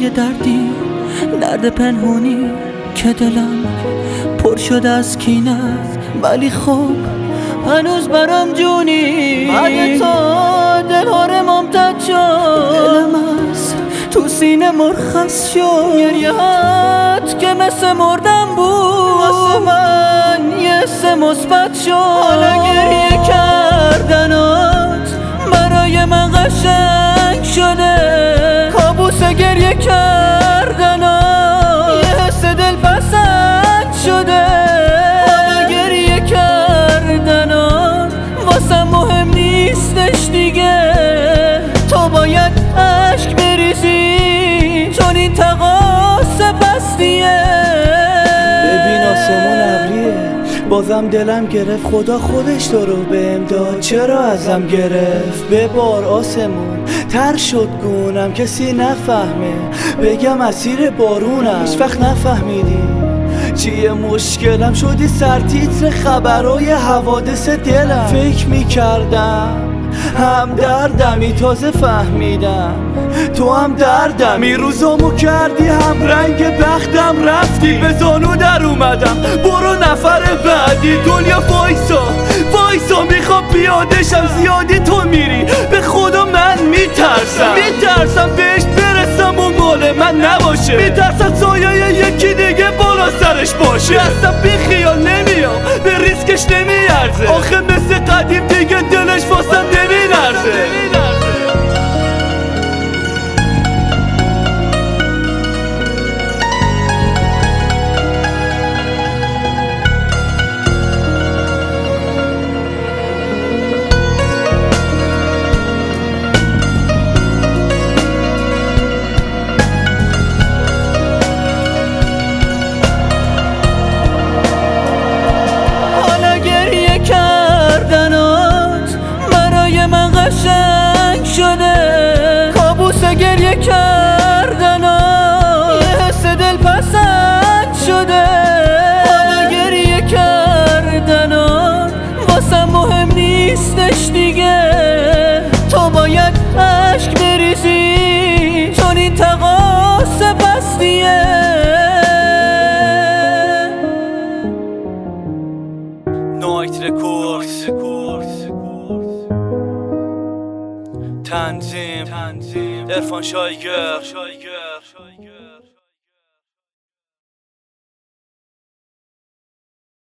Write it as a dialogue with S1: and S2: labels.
S1: یه دردی، درد پنهونی که دلم پر شده از کینه، ولی خب هنوز برام جونی. بعد تو دلهاره ممتد شد، دلم از تو سینه مرخص شد. گریهات که مثل مردم بود واسه من یه حس مثبت شد. حالا گریه کردنات برای من قشنگ شده، کابوس گریه کردنات یه حس دلپسند شده. حالا گریه کردنات واسم مهم نیستش دیگه، تو باید عشق بریزی چون این تقاص پستیه.
S2: ببین آسمون ابریه، بازم دلم گرفت، خدا خودش تو رو بهم داد، چرا ازم گرفت؟ ببار آسمون، تر شد گونم کسی نفهمه، بگم اسیر بارونم هیچ وقت نفهمیدی چیه مشکلم. شدی سرتیتر خبرای حوادث دلم، فکر میکردم هم دردمی، تازه فهمیدم تو هم دردمی. روزامو کردی هم رنگ بختم، رفتی به زانو در اومدم، برو نفر بعدی. دنیا وایسا میخوام پیادشم، زیادی تو میری به خدا من میترسم بهش برسم و مال من نباشه. میترسم سایه یکی دیگه بالا سرش باشه. اصلا بی خیال نمیام، به ریسکش نمیارزه، آخه مثل قدیم دیگه دلش واسم نمیلرزه.
S1: قشنگ شده، کابوس گریه کردنات یه حس دلپسند شده. حالا گریه کردنات واسم مهم نیستش دیگه، تو باید عشق بریزی چون این تقاص پستیه.
S2: نایت رکورد تنظیم عرفان شایگر.